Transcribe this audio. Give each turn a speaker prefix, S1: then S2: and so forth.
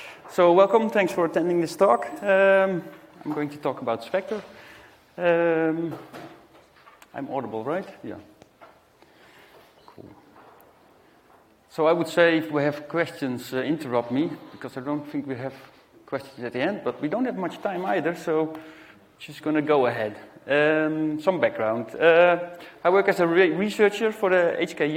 S1: So welcome, thanks for attending this talk. I'm going to talk about Spectre. I'm audible, right? Yeah. Cool. So I would say if we have questions, interrupt me, because I don't think we have questions at the end, but we don't have much time either, so just going to go ahead. Some background. I work as a researcher for the HKU.